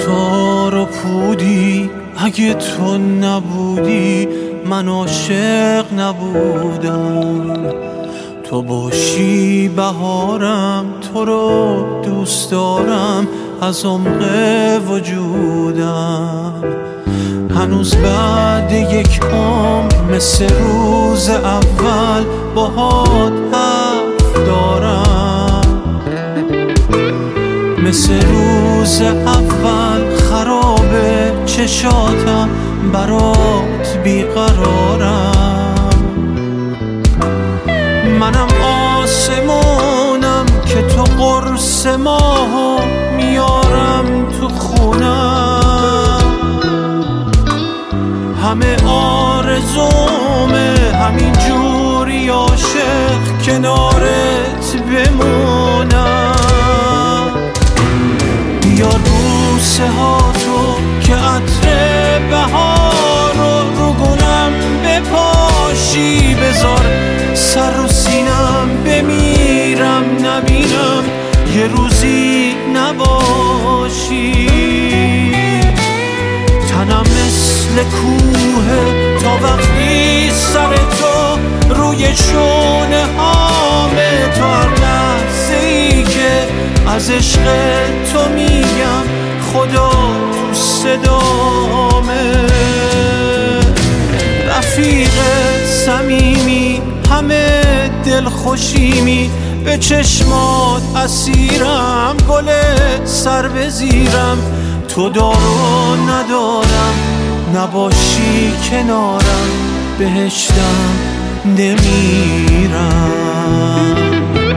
تار و پودی، اگه تو نبودی من عاشق نبودم. تو باشی بهارم، تو رو دوست دارم از عمق وجودم. هنوز بعد یک عمر مثل روز اول باهات حرف دارم. مثل روز اول خرابه چشاتم، برات بیقرارم. منم آسمونم که تو قرص ماهو میارم تو خونم. همه آرزومه همین جوری عاشق کنارت بمونم. بیار بوسه ها تو که عطر بهار رو گونم بپاشی. بذار سر رو سینم بمیرم نبینم یه روزی نباشی. تنم مثل کوه تا وقتی سر تو روی شونه هامه. تا هر لحظه ای که از عشق تو میگم خدا تو صدامه. رفیق صمیمی همه دل خوشیمی، به چشمات اسیرم گل سر بزیرم. تو دارو ندارم نباشی کنارم بهشتم نمیرم.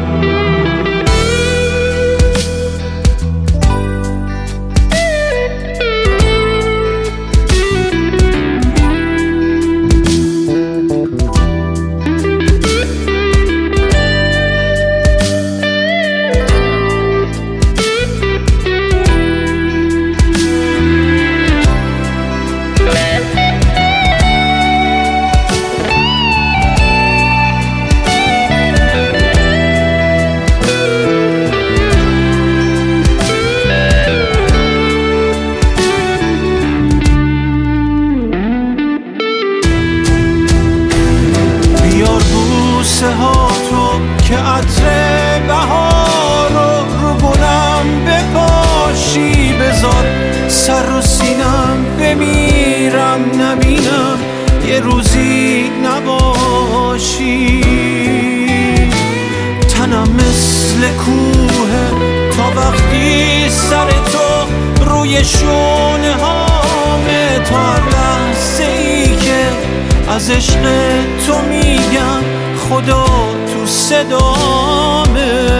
ها تو که عطر بهار رو گونم بپاشی. بذار سر رو سینم بمیرم نبینم یه روزی نباشی. تنم مثل کوه تا وقتی سر تو روی شونه هامه. تا هر لحظه ای که از عشق تو میگم خدا تو صدامه.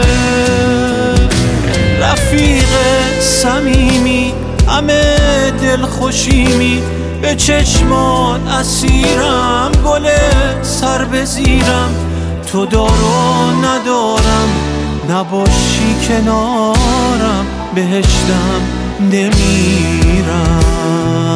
رفیق صمیمی همه دل خوشیمی، به چشمات اسیرم گل سر بزیرم. تو دارو ندارم نباشی کنارم بهشتم نمیرم.